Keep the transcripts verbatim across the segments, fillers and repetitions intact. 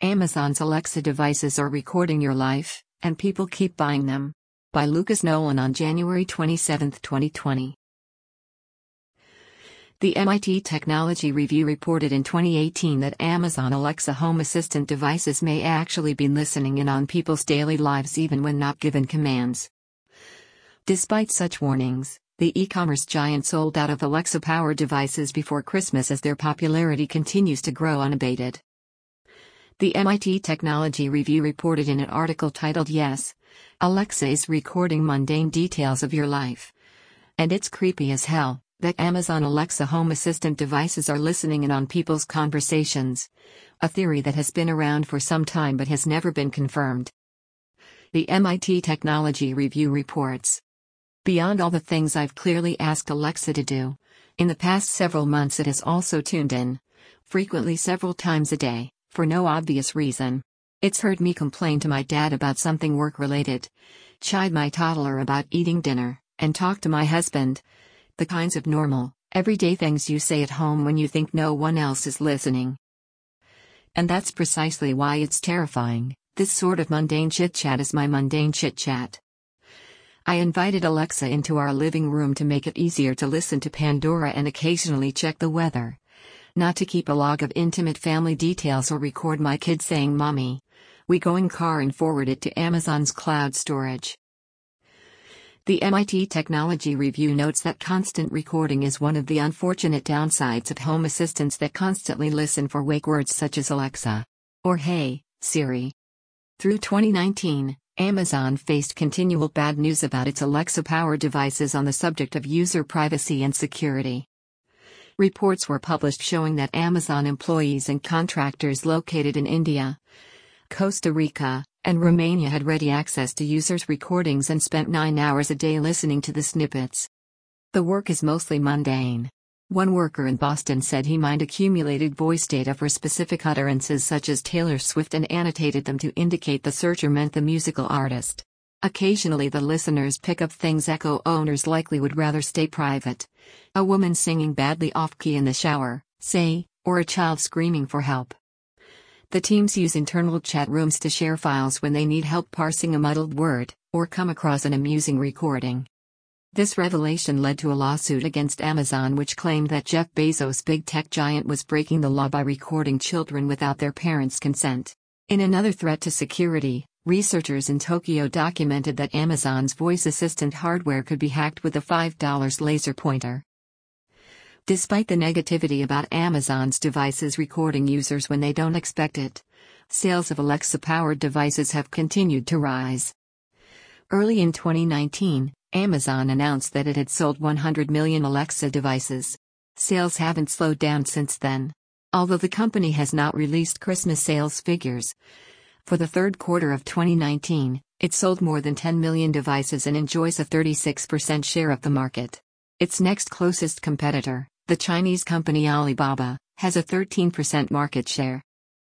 Amazon's Alexa devices are recording your life, and people keep buying them. By Lucas Nolan on January twenty-seventh, twenty twenty. The M I T Technology Review reported in twenty eighteen that Amazon Alexa home assistant devices may actually be listening in on people's daily lives even when not given commands. Despite such warnings, the e-commerce giant sold out of Alexa-powered devices before Christmas as their popularity continues to grow unabated. The M I T Technology Review reported in an article titled "Yes, Alexa is recording mundane details of your life. And it's creepy as hell," that Amazon Alexa home assistant devices are listening in on people's conversations, a theory that has been around for some time but has never been confirmed. The M I T Technology Review reports, "Beyond all the things I've clearly asked Alexa to do, in the past several months it has also tuned in, frequently several times a day, for no obvious reason. It's heard me complain to my dad about something work-related, chide my toddler about eating dinner, and talk to my husband. The kinds of normal, everyday things you say at home when you think no one else is listening. And that's precisely why it's terrifying. This sort of mundane chit-chat is my mundane chit-chat. I invited Alexa into our living room to make it easier to listen to Pandora and occasionally check the weather. Not to keep a log of intimate family details or record my kids saying mommy. We go in car and forward it to Amazon's cloud storage." The M I T Technology Review notes that constant recording is one of the unfortunate downsides of home assistants that constantly listen for wake words such as Alexa or Hey, Siri. Through twenty nineteen, Amazon faced continual bad news about its Alexa-powered devices on the subject of user privacy and security. Reports were published showing that Amazon employees and contractors located in India, Costa Rica, and Romania had ready access to users' recordings and spent nine hours a day listening to the snippets. The work is mostly mundane. One worker in Boston said he mined accumulated voice data for specific utterances such as Taylor Swift and annotated them to indicate the searcher meant the musical artist. Occasionally the listeners pick up things Echo owners likely would rather stay private. A woman singing badly off-key in the shower, say, or a child screaming for help. The teams use internal chat rooms to share files when they need help parsing a muddled word, or come across an amusing recording. This revelation led to a lawsuit against Amazon which claimed that Jeff Bezos' big tech giant was breaking the law by recording children without their parents' consent. In another threat to security, researchers in Tokyo documented that Amazon's voice assistant hardware could be hacked with a five dollar laser pointer. Despite the negativity about Amazon's devices recording users when they don't expect it, sales of Alexa-powered devices have continued to rise. Early in twenty nineteen, Amazon announced that it had sold one hundred million Alexa devices. Sales haven't slowed down since then. Although the company has not released Christmas sales figures. For the third quarter of twenty nineteen, it sold more than ten million devices and enjoys a thirty-six percent share of the market. Its next closest competitor, the Chinese company Alibaba, has a thirteen percent market share.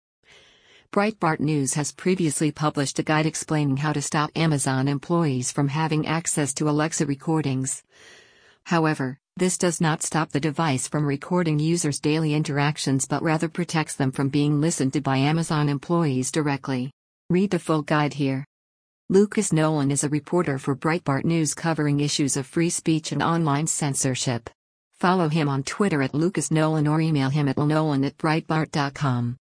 Breitbart News has previously published a guide explaining how to stop Amazon employees from having access to Alexa recordings. However, this does not stop the device from recording users' daily interactions but rather protects them from being listened to by Amazon employees directly. Read the full guide here. Lucas Nolan is a reporter for Breitbart News covering issues of free speech and online censorship. Follow him on Twitter at Lucas Nolan or email him at nolan at breitbart dot com.